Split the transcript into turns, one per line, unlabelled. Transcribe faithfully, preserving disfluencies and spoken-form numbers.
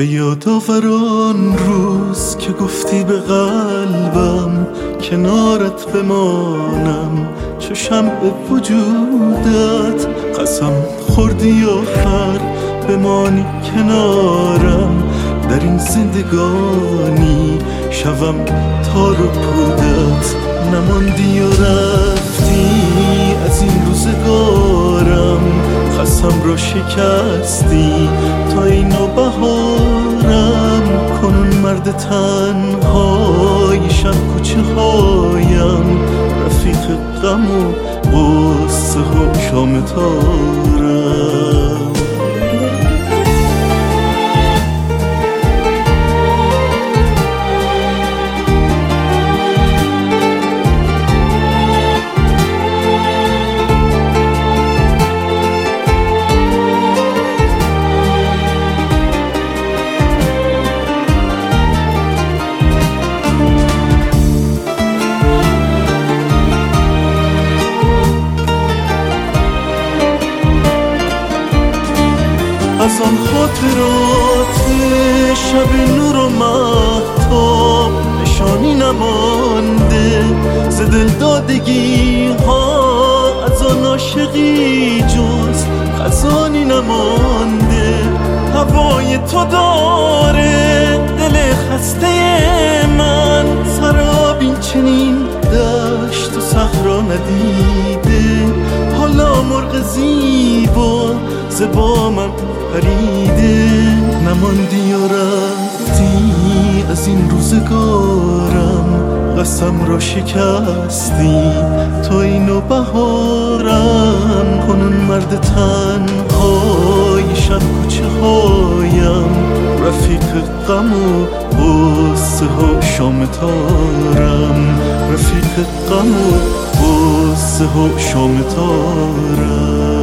به یاد آور آن روز که گفتی به قلبم کنارت بمانم، چو شمع وجودت قسم خوردی آخر بمانی کنارم، در این زندگانی شوم تار و پودت. نماندی و رفتی از این روزگارم، قسم را شکستی تا این نوبهارم. کنون مرد تنهای شب کوچه هایم، رفیق غم و غصه و شام تارم. از آن خاطرات شب نور و مهتاب نشانی نمانده، ز دل دادگی ها از آن عاشقی جز خزانی نمانده. هوای تو داره دل خسته من، سراب این چنین دشت و صحرا ندیده. حالا مرغ زیبا ز بامم پریده، نماندی و رفتی از این روزگارم، قسم را شکستی تا اینو بهارم. کنون مرد تنهای شب کوچه هایم، رفیق غم و غصه و شام تارم، رفیق غم و غصه و شام تارم.